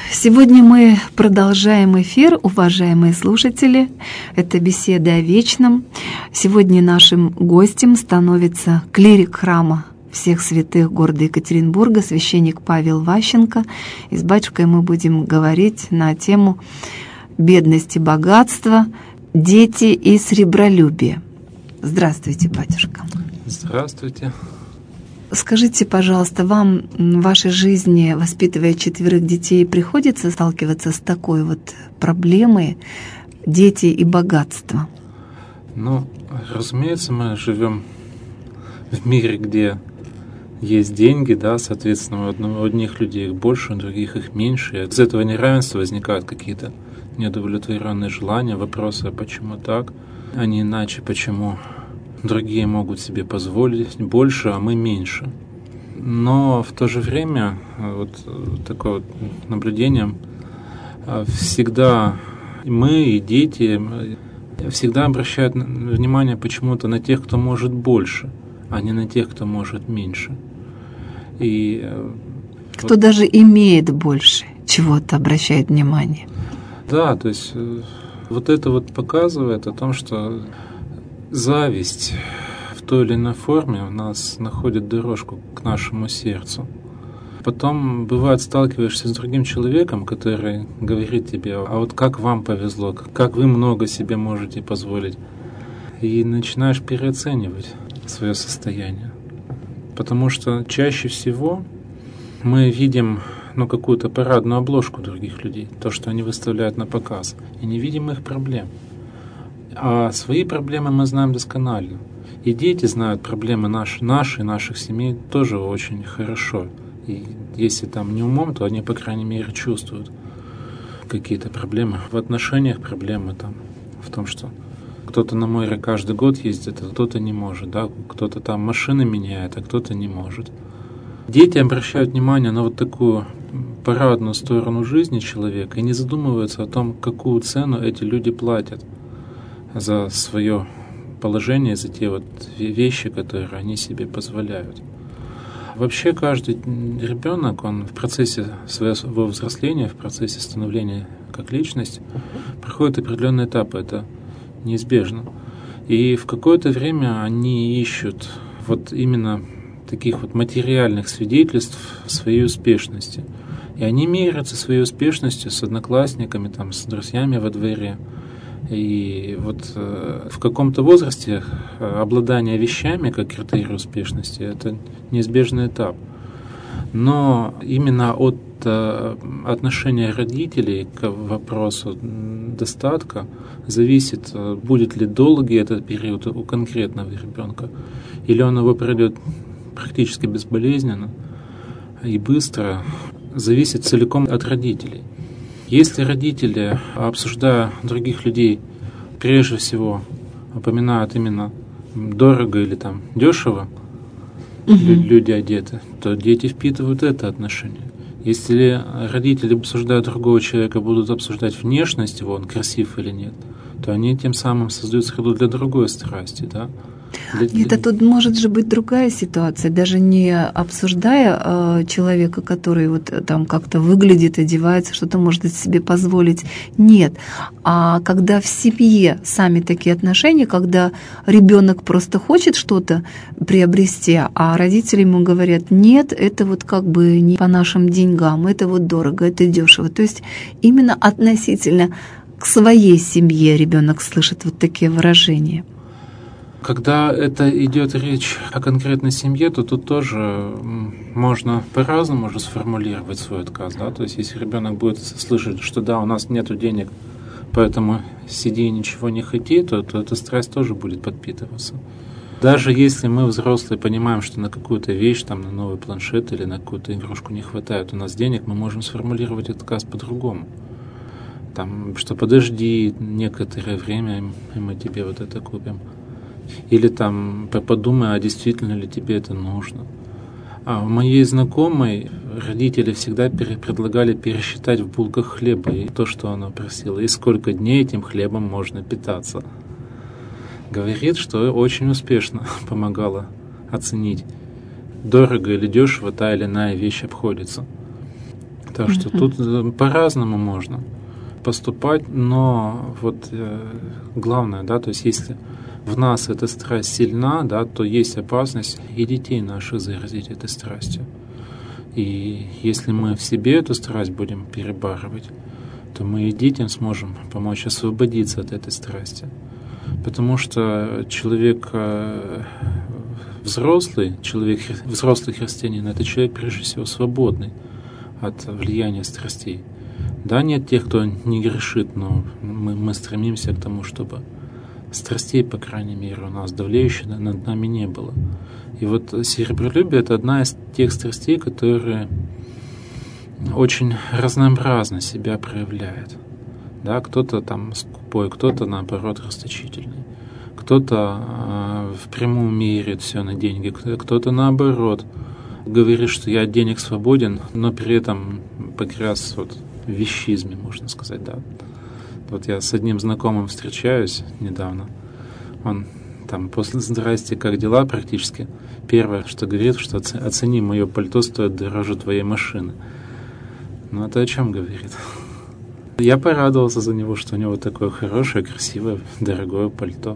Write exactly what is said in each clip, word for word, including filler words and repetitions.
Сегодня мы продолжаем эфир, уважаемые слушатели. Это беседа о вечном. Сегодня нашим гостем становится клирик храма всех святых города Екатеринбурга, священник Павел Ващенко. И с батюшкой мы будем говорить на тему бедности, богатства, дети и сребролюбие. Здравствуйте, батюшка. Здравствуйте. Скажите, пожалуйста, вам в вашей жизни, воспитывая четверых детей, приходится сталкиваться с такой вот проблемой дети и богатство? Ну, разумеется, мы живем в мире, где есть деньги, да, соответственно, у одних людей их больше, у других их меньше. И из этого неравенства возникают какие-то неудовлетворенные желания, вопросы, а почему так, а не иначе, почему другие могут себе позволить больше, а мы меньше. Но в то же время, вот такое вот наблюдение, всегда мы и дети всегда обращают внимание почему-то на тех, кто может больше, а не на тех, кто может меньше. И кто вот, даже имеет больше чего-то, обращает внимание. Да, то есть вот это вот показывает о том, что зависть в той или иной форме у нас находит дорожку к нашему сердцу. Потом, бывает, сталкиваешься с другим человеком, который говорит тебе, а вот как вам повезло, как вы много себе можете позволить. И начинаешь переоценивать свое состояние. Потому что чаще всего мы видим ну, какую-то парадную обложку других людей, то, что они выставляют на показ, и не видим их проблем. А свои проблемы мы знаем досконально. И дети знают проблемы наши, наши, наших семей тоже очень хорошо. И если там не умом, то они, по крайней мере, чувствуют какие-то проблемы. В отношениях проблемы там, в том, что кто-то на море каждый год ездит, а кто-то не может. Да? Кто-то там машины меняет, а кто-то не может. Дети обращают внимание на вот такую парадную сторону жизни человека и не задумываются о том, какую цену эти люди платят за свое положение, за те вот вещи, которые они себе позволяют. Вообще каждый ребенок, он в процессе своего взросления, в процессе становления как личность, проходит определенные этапы, это неизбежно. И в какое-то время они ищут вот именно таких вот материальных свидетельств своей успешности. И они меряются своей успешностью с одноклассниками, там, с друзьями во дворе. И вот э, в каком-то возрасте обладание вещами как критерий успешности – это неизбежный этап. Но именно от э, отношения родителей к вопросу достатка зависит, будет ли долгий этот период у конкретного ребенка, или он его пройдет практически безболезненно и быстро, зависит целиком от родителей. Если родители, обсуждая других людей, прежде всего упоминают именно дорого или там дешево, угу. люди одеты, то дети впитывают это отношение. Если родители, обсуждая другого человека, будут обсуждать внешность его, он красив или нет, то они тем самым создают среду для другой страсти, да? Для, Нет, для... а тут может же быть другая ситуация, даже не обсуждая э, человека, который вот там как-то выглядит, одевается, что-то может себе позволить. Нет, а когда в семье сами такие отношения, когда ребенок просто хочет что-то приобрести, а родители ему говорят, нет, это вот как бы не по нашим деньгам, это вот дорого, это дешево. То есть именно относительно к своей семье ребенок слышит вот такие выражения. Когда это идет речь о конкретной семье, то тут тоже можно по-разному уже сформулировать свой отказ. Да? То есть если ребенок будет слышать, что да, у нас нет денег, поэтому сиди и ничего не хоти, то, то эта страсть тоже будет подпитываться. Даже если мы, взрослые, понимаем, что на какую-то вещь, там, на новый планшет или на какую-то игрушку не хватает у нас денег, мы можем сформулировать отказ по-другому. Там, что подожди некоторое время, и мы тебе вот это купим. Или там подумай, а действительно ли тебе это нужно. А у моей знакомой родители всегда предлагали пересчитать в булках хлеба и то, что она просила, и сколько дней этим хлебом можно питаться. Говорит, что очень успешно помогала оценить, дорого или дешево та или иная вещь обходится. Так что тут по-разному можно поступать, но вот э, главное, да, то есть если в нас эта страсть сильна, да, то есть опасность и детей наших заразить этой страстью. И если мы в себе эту страсть будем перебарывать, то мы и детям сможем помочь освободиться от этой страсти. Потому что человек э, взрослый, человек, взрослый христианин, это человек, прежде всего, свободный от влияния страстей. Да, нет тех, кто не грешит, но мы, мы стремимся к тому, чтобы страстей, по крайней мере, у нас давлеющих над нами не было. И вот серебролюбие — это одна из тех страстей, которые очень разнообразно себя проявляет. Да, кто-то там скупой, кто-то, наоборот, расточительный. Кто-то э, в прямом мире все на деньги, кто-то, наоборот, говорит, что я от денег свободен, но при этом погряз вот в вещизме, можно сказать, да. Вот я с одним знакомым встречаюсь недавно. Он там после «Здрасте, как дела?» практически первое, что говорит, что оцени, мое пальто стоит дороже твоей машины. Ну, это о чем говорит? Я порадовался за него, что у него такое хорошее, красивое, дорогое пальто.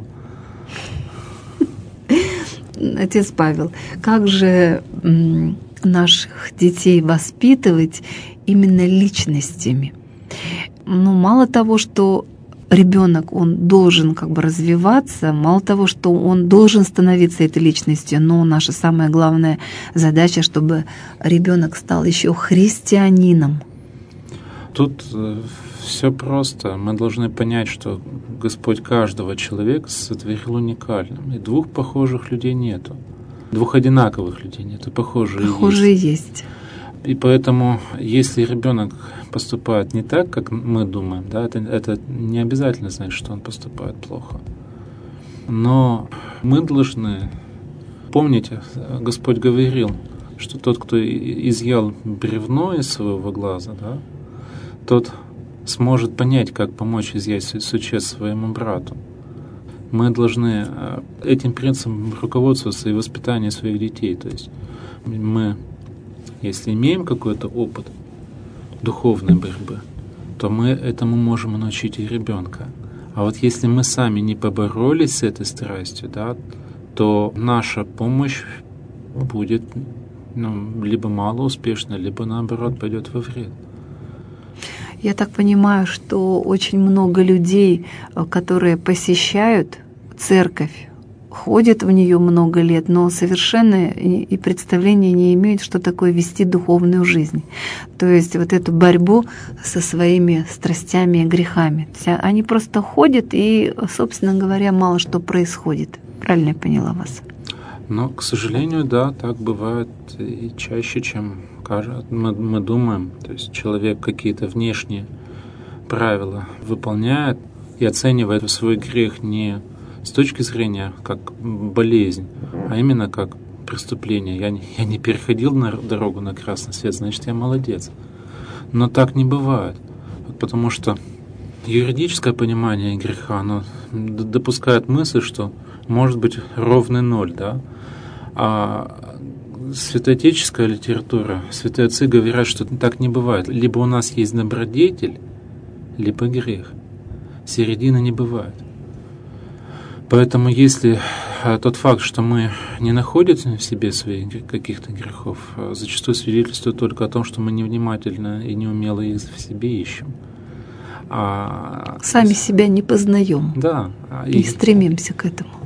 Отец Павел, как же м, наших детей воспитывать именно личностями? Ну, мало того, что ребенок, он должен как бы развиваться, мало того, что он должен становиться этой личностью, но наша самая главная задача, чтобы ребенок стал еще христианином. Тут э, все просто. Мы должны понять, что Господь каждого человека сотворил уникальным. И двух похожих людей нету. Двух одинаковых людей нету. Похожие, Похожие есть. есть. И поэтому, если ребенок поступает не так, как мы думаем, да, это, это не обязательно значит, что он поступает плохо. Но мы должны помнить, Господь говорил, что тот, кто изъял бревно из своего глаза, да, тот сможет понять, как помочь изъять сучец своему брату. Мы должны этим принципом руководствоваться и в воспитании своих детей. То есть мы, если имеем какой-то опыт духовной борьбы, то мы этому можем научить и ребенка. А вот если мы сами не поборолись с этой страстью, да, то наша помощь будет ну, либо мало успешна, либо наоборот пойдет во вред. Я так понимаю, что очень много людей, которые посещают церковь, ходят в нее много лет, но совершенно и представления не имеют, что такое вести духовную жизнь. То есть вот эту борьбу со своими страстями и грехами. Они просто ходят, и, собственно говоря, мало что происходит. Правильно я поняла вас? Но, к сожалению, да, так бывает и чаще, чем мы, мы думаем. То есть человек какие-то внешние правила выполняет и оценивает свой грех не с точки зрения как болезнь, а именно как преступление. Я не, я не переходил на дорогу на красный свет, значит, я молодец. Но так не бывает, потому что юридическое понимание греха, оно допускает мысль, что может быть ровный ноль, да, а святоотеческая литература, святые отцы говорят, что так не бывает. Либо у нас есть добродетель, либо грех. Середины не бывает. Поэтому если тот факт, что мы не находим в себе своих каких-то грехов, зачастую свидетельствует только о том, что мы невнимательно и неумело их в себе ищем. А Сами себя не познаем. Да. И, и стремимся к этому.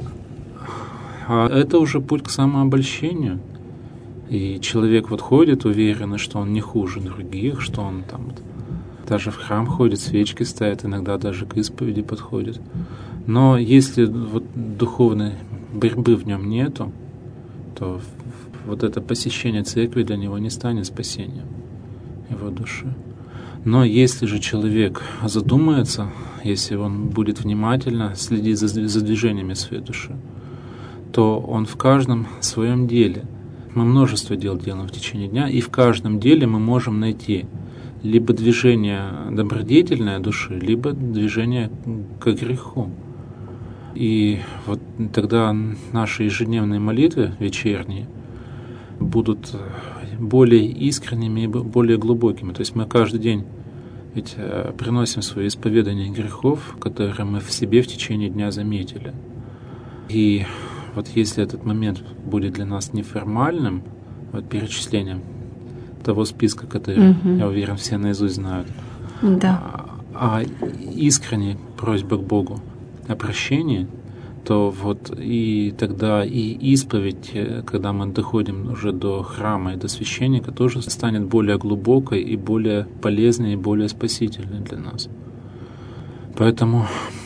А это уже путь к самообольщению. И человек вот ходит уверенно, что он не хуже других, что он там вот, даже в храм ходит, свечки ставит, иногда даже к исповеди подходит. Но если вот духовной борьбы в нем нету, то вот это посещение церкви для него не станет спасением его души. Но если же человек задумается, если он будет внимательно следить за, за движениями своей души, то он в каждом своем деле, мы множество дел делаем в течение дня, и в каждом деле мы можем найти либо движение добродетельной души, либо движение к греху. И вот тогда наши ежедневные молитвы вечерние будут более искренними и более глубокими. То есть мы каждый день ведь приносим свое исповедание грехов, которые мы в себе в течение дня заметили. И вот если этот момент будет для нас неформальным, вот перечислением того списка, который, угу. я уверен, все наизусть знают, да. а, а искренняя просьба к Богу о прощении, то вот и тогда и исповедь, когда мы доходим уже до храма и до священника, тоже станет более глубокой и более полезной и более спасительной для нас. Поэтому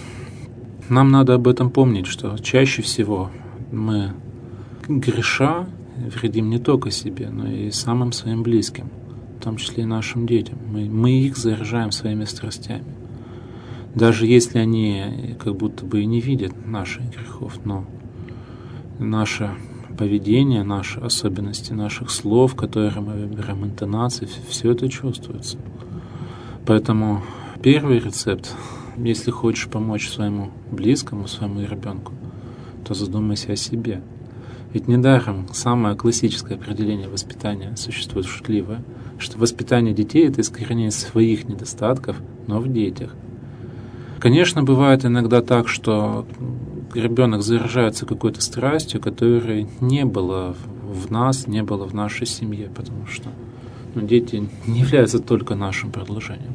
нам надо об этом помнить, что чаще всего мы, греша, вредим не только себе, но и самым своим близким, в том числе и нашим детям. Мы, мы их заражаем своими страстями. Даже если они как будто бы и не видят наших грехов, но наше поведение, наши особенности наших слов, которые мы выбираем, интонации, все это чувствуется. Поэтому первый рецепт, если хочешь помочь своему близкому, своему ребенку, то задумайся о себе. Ведь недаром самое классическое определение воспитания существует шутливое, что воспитание детей — это искоренение своих недостатков, но в детях. Конечно, бывает иногда так, что ребенок заражается какой-то страстью, которой не было в нас, не было в нашей семье, потому что ну, дети не являются только нашим продолжением.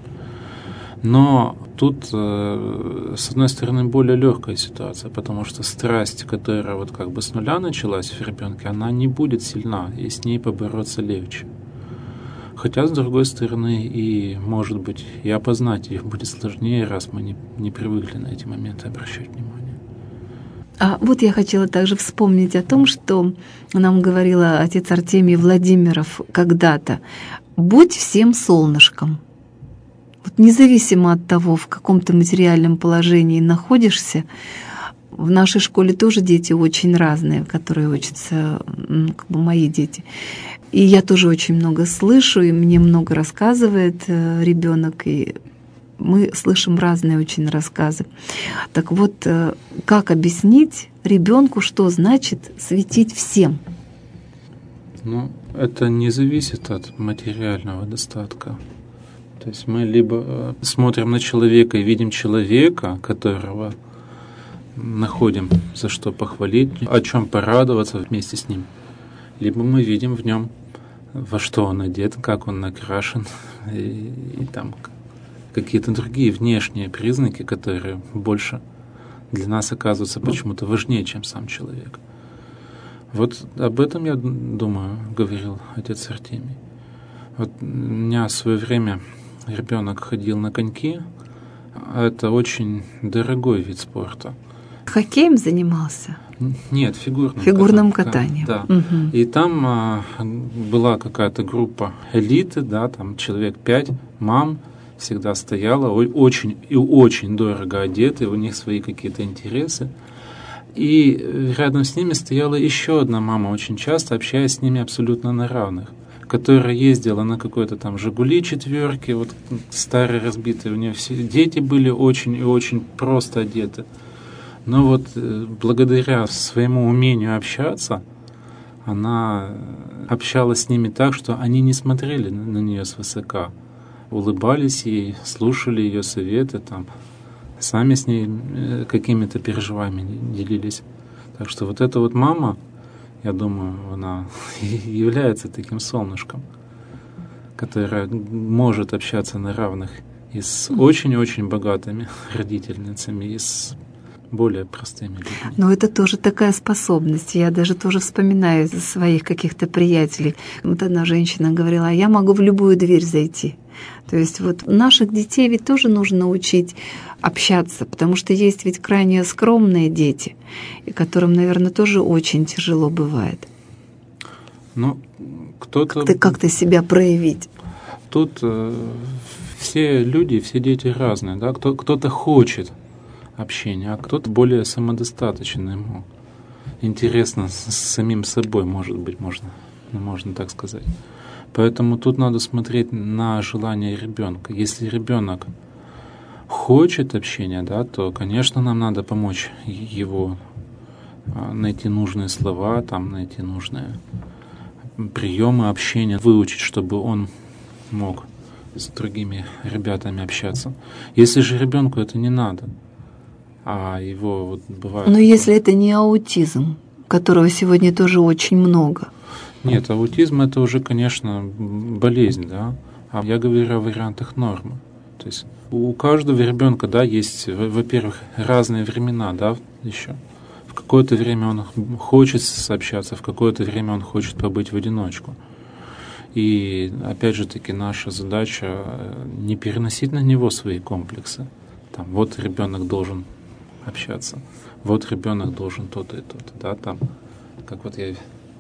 Но тут, с одной стороны, более легкая ситуация, потому что страсть, которая вот как бы с нуля началась в ребенке, она не будет сильна, и с ней побороться легче. Хотя, с другой стороны, и, может быть, и опознать ее будет сложнее, раз мы не, не привыкли на эти моменты обращать внимание. А вот я хотела также вспомнить о том, что нам говорил отец Артемий Владимиров когда-то: «Будь всем солнышком». Вот независимо от того, в каком ты материальном положении находишься, в нашей школе тоже дети очень разные, которые учатся, как бы мои дети. И я тоже очень много слышу, и мне много рассказывает ребенок, и мы слышим разные очень рассказы. Так вот, как объяснить ребенку, что значит светить всем? Ну, это не зависит от материального достатка. То есть мы либо смотрим на человека и видим человека, которого находим за что похвалить, о чем порадоваться вместе с ним, либо мы видим в нем, во что он одет, как он накрашен, и, и там какие-то другие внешние признаки, которые больше для нас оказываются почему-то важнее, чем сам человек. Вот об этом, я думаю, говорил отец Артемий. Вот у меня в свое время ребенок ходил на коньки, а это очень дорогой вид спорта. Хоккеем занимался? Нет, фигурным, фигурным катанием. Да. Угу. И там а, была какая-то группа элиты, да, там человек пять, мам всегда стояла, очень и очень дорого одеты, у них свои какие-то интересы. И рядом с ними стояла еще одна мама, очень часто общаясь с ними абсолютно на равных, которая ездила на какой-то там «Жигули» четверки, вот старые разбитые, у нее все дети были очень и очень просто одеты. Но вот благодаря своему умению общаться, она общалась с ними так, что они не смотрели на нее свысока, улыбались ей, слушали ее советы, там, сами с ней какими-то переживаниями делились. Так что вот эта вот мама, я думаю, она является таким солнышком, которая может общаться на равных и с очень-очень богатыми родительницами, и с более простыми людьми. Но это тоже такая способность. Я даже тоже вспоминаю своих каких-то приятелей. Вот одна женщина говорила: я могу в любую дверь зайти. То есть вот наших детей ведь тоже нужно учить общаться, потому что есть ведь крайне скромные дети, и которым, наверное, тоже очень тяжело бывает. Ну, кто-то... Как-то, как-то себя проявить. Тут э, все люди, все дети разные, да? Кто, кто-то хочет общения, а кто-то более самодостаточный, ему интересно с, с самим собой, может быть, можно, можно так сказать. Поэтому тут надо смотреть на желание ребенка. Если ребенок хочет общения, да, то, конечно, нам надо помочь его найти нужные слова, там, найти нужные приемы общения выучить, чтобы он мог с другими ребятами общаться. Если же ребенку это не надо, а его вот бывает... Но если это не аутизм, которого сегодня тоже очень много. Нет, аутизм это уже, конечно, болезнь, да. А я говорю о вариантах нормы. То есть у каждого ребенка, да, есть, во-первых, разные времена, да, еще. В какое-то время он хочет сообщаться, в какое-то время он хочет побыть в одиночку. И опять же таки наша задача не переносить на него свои комплексы. Там, вот ребенок должен общаться, вот ребенок должен то-то и то-то, да, там, как вот я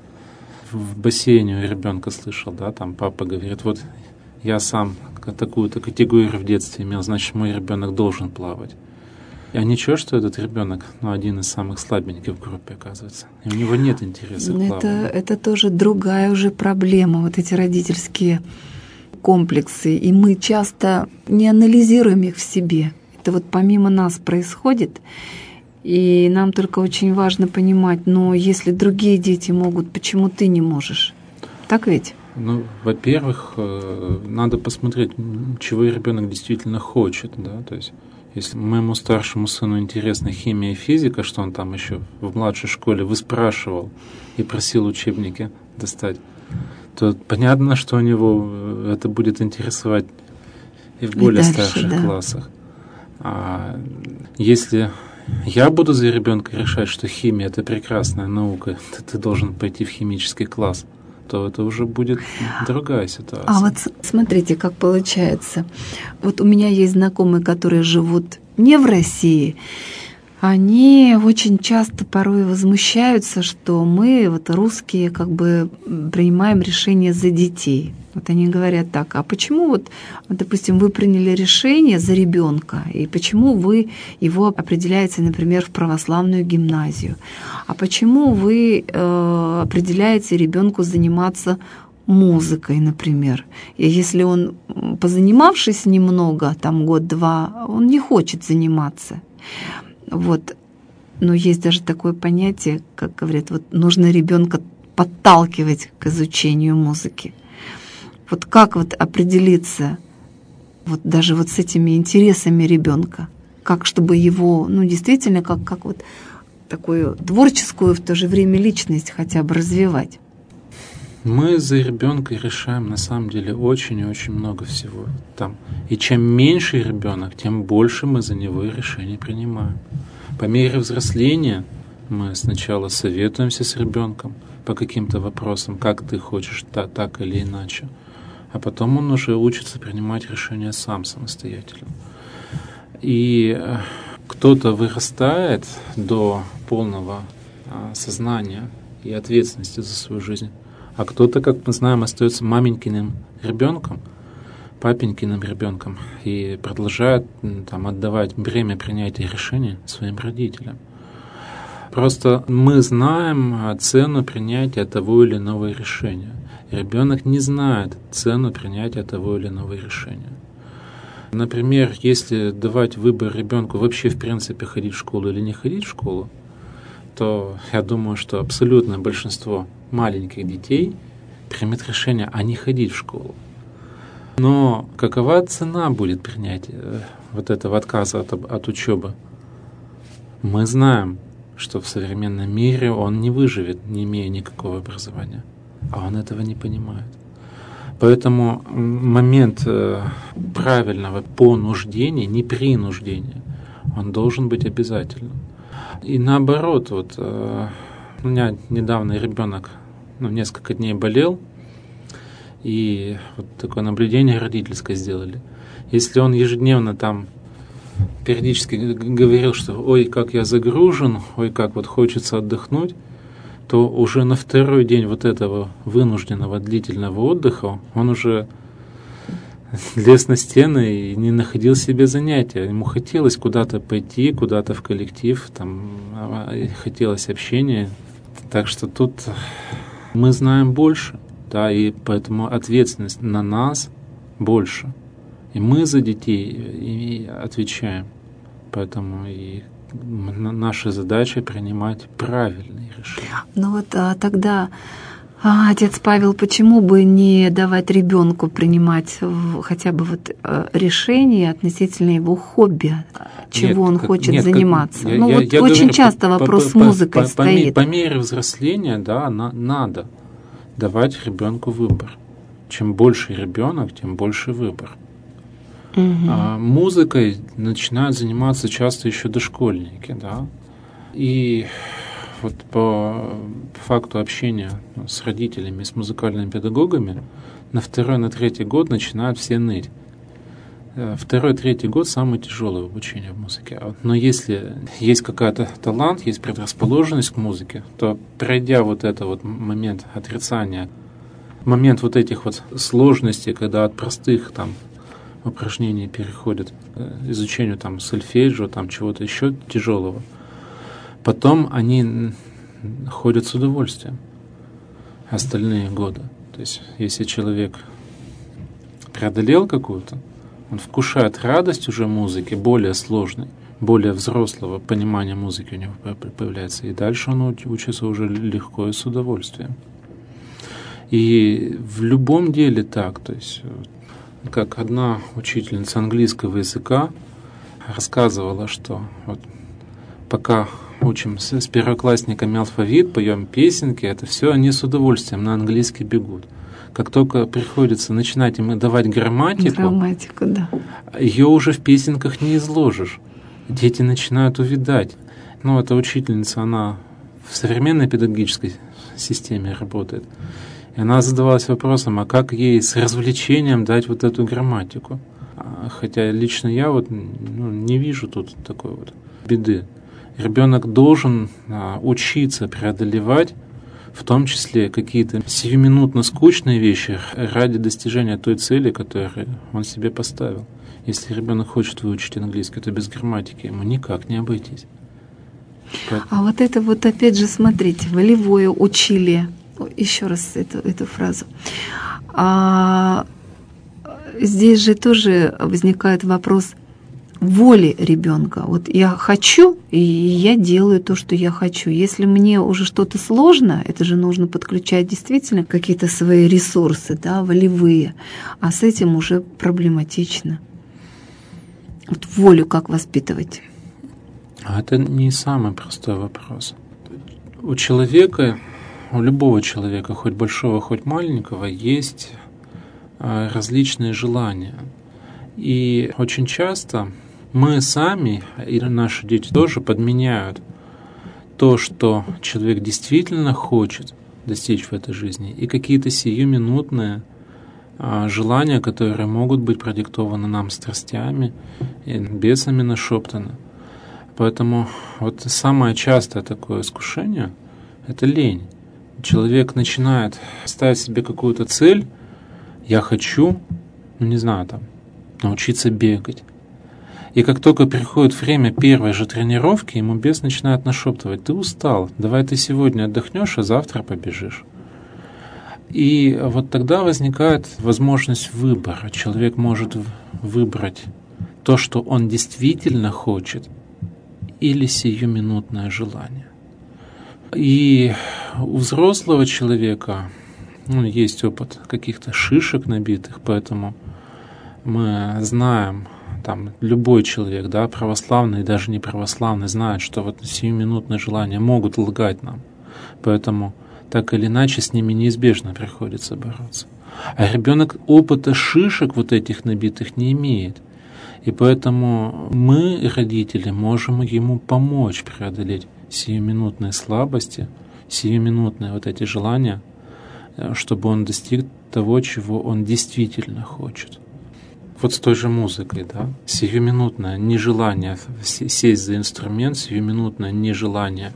в бассейне у ребенка слышал, да, там папа говорит, вот я сам такую-то категорию в детстве имел, значит, мой ребенок должен плавать. А ничего, что этот ребенок, ну, один из самых слабеньких в группе, оказывается. И у него нет интереса к плаванию. Это, это тоже другая уже проблема, вот эти родительские комплексы. И мы часто не анализируем их в себе. Это вот помимо нас происходит. И нам только очень важно понимать, но если другие дети могут, почему ты не можешь? Так ведь? Ну, во-первых, надо посмотреть, чего ребенок действительно хочет, да, то есть если моему старшему сыну интересна химия и физика, что он там еще в младшей школе выспрашивал и просил учебники достать, то понятно, что у него это будет интересовать и в более и дальше, старших да. классах. А если я буду за ребенка решать, что химия — это прекрасная наука, то ты должен пойти в химический класс, то это уже будет другая ситуация. А вот смотрите, как получается. Вот у меня есть знакомые, которые живут не в России. Они очень часто порой возмущаются, что мы, вот русские, как бы принимаем решения за детей. Вот они говорят так, а почему вот, допустим, вы приняли решение за ребенка, и почему вы его определяете, например, в православную гимназию? А почему вы э, определяете ребенку заниматься музыкой, например? И если он, позанимавшись немного, там год-два, он не хочет заниматься. Вот. Но есть даже такое понятие, как говорят, вот нужно ребенка подталкивать к изучению музыки. Вот как вот определиться вот даже вот с этими интересами ребенка, как чтобы его, ну действительно, как, как вот такую творческую в то же время личность хотя бы развивать? Мы за ребенка решаем на самом деле очень и очень много всего там. И чем меньше ребенок, тем больше мы за него решений принимаем. По мере взросления мы сначала советуемся с ребенком по каким-то вопросам, как ты хочешь, так, так или иначе. А потом он уже учится принимать решения сам самостоятельно. И кто-то вырастает до полного сознания и ответственности за свою жизнь, а кто-то, как мы знаем, остается маменькиным ребенком, папенькиным ребенком и продолжает там, отдавать бремя принятия решений своим родителям. Просто мы знаем цену принятия того или иного решения. Ребенок не знает цену принятия того или иного решения. Например, если давать выбор ребенку вообще в принципе ходить в школу или не ходить в школу, то я думаю, что абсолютное большинство маленьких детей примет решение, а не ходить в школу. Но какова цена будет принятия вот этого отказа от, от учебы? Мы знаем, что в современном мире он не выживет, не имея никакого образования. А он этого не понимает. Поэтому момент правильного понуждения, не принуждения, он должен быть обязательным. И наоборот, вот у меня недавно ребенок ну, несколько дней болел, и вот такое наблюдение родительское сделали. Если он ежедневно там периодически говорил, что ой, как я загружен, ой, как вот хочется отдохнуть, то уже на второй день вот этого вынужденного длительного отдыха он уже лез на стены и не находил себе занятия. Ему хотелось куда-то пойти, куда-то в коллектив, там, хотелось общения. Так что тут мы знаем больше, да, и поэтому ответственность на нас больше. И мы за детей отвечаем. Поэтому и наша задача принимать правильные решения. Ну вот а тогда А, отец Павел, почему бы не давать ребенку принимать хотя бы вот решение относительно его хобби, чего нет, он хочет нет, заниматься? Как, ну я, вот я очень говорю, часто по, вопрос по, с музыкой по, стоит. По, по мере взросления, да, на, надо давать ребенку выбор. Чем больше ребенок, тем больше выбор. Угу. А музыкой начинают заниматься часто еще дошкольники, да, и вот по факту общения с родителями, с музыкальными педагогами, на второй, на третий год начинают все ныть. Второй, третий год самый тяжелый в обучении в музыке. Но если есть какой-то талант, есть предрасположенность к музыке, то пройдя вот этот вот момент отрицания, момент вот этих вот сложностей, когда от простых там упражнений переходит к изучению там сольфеджио, там чего-то еще тяжелого, потом они ходят с удовольствием остальные годы. То есть, если человек преодолел какую-то, он вкушает радость уже музыки, более сложной, более взрослого понимания музыки у него появляется. И дальше он учится уже легко и с удовольствием. И в любом деле так. То есть, как одна учительница английского языка рассказывала, что вот пока учим с, с первоклассниками алфавит, поем песенки, это все они с удовольствием на английский бегут. Как только приходится начинать им давать грамматику, грамматику, да. ее уже в песенках не изложишь. Дети начинают увядать. Ну, эта учительница, она в современной педагогической системе работает. И она задавалась вопросом, а как ей с развлечением дать вот эту грамматику? Хотя лично я вот ну, не вижу тут такой вот беды. Ребенок должен а, учиться преодолевать, в том числе какие-то сиюминутно скучные вещи ради достижения той цели, которую он себе поставил. Если ребенок хочет выучить английский, то без грамматики ему никак не обойтись. Поэтому... А вот это вот опять же, смотрите, волевое учили. Еще раз эту, эту фразу. А, здесь же тоже возникает вопрос воли ребенка. Вот я хочу, и я делаю то, что я хочу. Если мне уже что-то сложно, это же нужно подключать действительно какие-то свои ресурсы, да, волевые. А с этим уже проблематично. Вот волю как воспитывать? Это не самый простой вопрос. У человека, у любого человека, хоть большого, хоть маленького, есть различные желания. И очень часто мы сами, и наши дети тоже подменяют то, что человек действительно хочет достичь в этой жизни, и какие-то сиюминутные а, желания, которые могут быть продиктованы нам страстями и бесами нашептаны. Поэтому вот самое частое такое искушение – это лень. Человек начинает ставить себе какую-то цель, я хочу, ну не знаю, там, научиться бегать. И как только приходит время первой же тренировки, ему бес начинает нашептывать: ты устал, давай ты сегодня отдохнешь, а завтра побежишь. И вот тогда возникает возможность выбора. Человек может выбрать то, что он действительно хочет, или сиюминутное желание. И у взрослого человека ну, есть опыт каких-то шишек набитых, поэтому мы знаем, там, любой человек, да, православный и даже не православный, знает, что вот сиюминутные желания могут лгать нам. Поэтому так или иначе с ними неизбежно приходится бороться. А ребенок опыта шишек вот этих набитых не имеет. И поэтому мы, родители, можем ему помочь преодолеть сиюминутные слабости, сиюминутные вот эти желания, чтобы он достиг того, чего он действительно хочет. Вот с той же музыкой, да, сиюминутное нежелание сесть за инструмент, сиюминутное нежелание.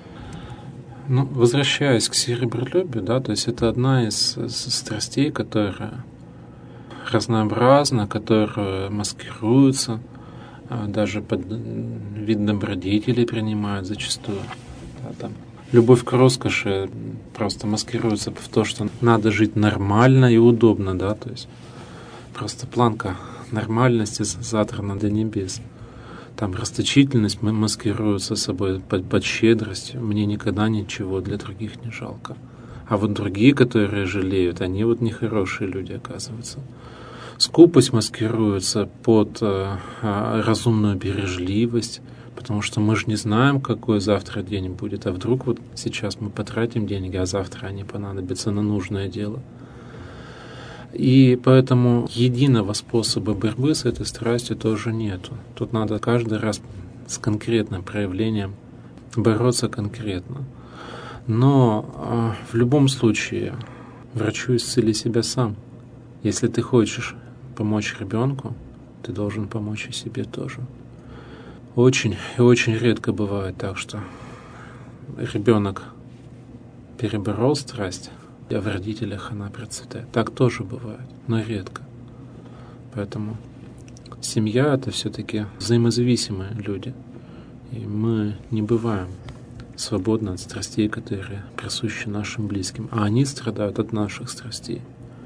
Ну, возвращаясь к серебролюбию, да, то есть это одна из, из страстей, которая разнообразна, которая маскируется, даже под вид добродетели принимает зачастую. Да, там. Любовь к роскоши просто маскируется в то, что надо жить нормально и удобно, да, то есть просто планка нормальности задрана до небес. Там расточительность маскируется собой под, под щедрость. Мне никогда ничего для других не жалко. А вот другие, которые жалеют, они вот нехорошие люди, оказываются. Скупость маскируется под э, разумную бережливость, потому что мы же не знаем, какой завтра день будет. А вдруг вот сейчас мы потратим деньги, а завтра они понадобятся на нужное дело. И поэтому единого способа борьбы с этой страстью тоже нету. Тут надо каждый раз с конкретным проявлением бороться конкретно. Но э, в любом случае врачу исцели себя сам. Если ты хочешь помочь ребенку, ты должен помочь и себе тоже. Очень и очень редко бывает так, что ребенок переборол страсть, а в родителях она процветает. Так тоже бывает, но редко. Поэтому семья — это все-таки взаимозависимые люди. И мы не бываем свободны от страстей, которые присущи нашим близким. А они страдают от наших страстей.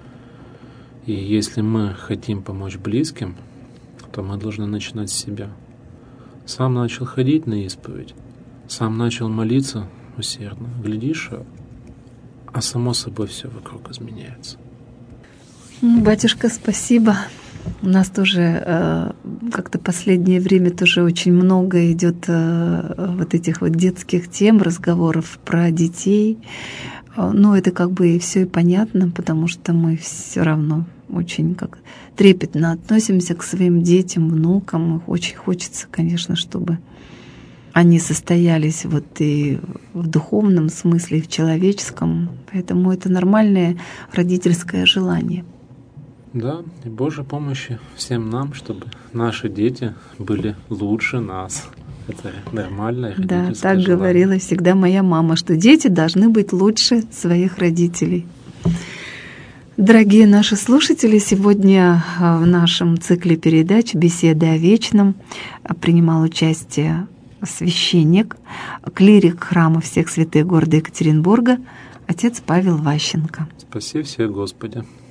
И если мы хотим помочь близким, то мы должны начинать с себя. Сам начал ходить на исповедь, сам начал молиться усердно. Глядишь, а само собой все вокруг изменяется. Батюшка, спасибо. У нас тоже э, как-то последнее время тоже очень много идет э, вот этих вот детских тем, разговоров про детей. Но это как бы и все и понятно, потому что мы все равно очень как трепетно относимся к своим детям, внукам. Их очень хочется, конечно, чтобы они состоялись вот и в духовном смысле, и в человеческом. Поэтому это нормальное родительское желание. Да, и Божьей помощи всем нам, чтобы наши дети были лучше нас. Это нормальное родительское Да, так желание. говорила всегда моя мама, что дети должны быть лучше своих родителей. Дорогие наши слушатели, сегодня в нашем цикле передач «Беседы о вечном» принимал участие священник, клирик храма всех святых города Екатеринбурга, отец Павел Ващенко. Спаси всех, Господи.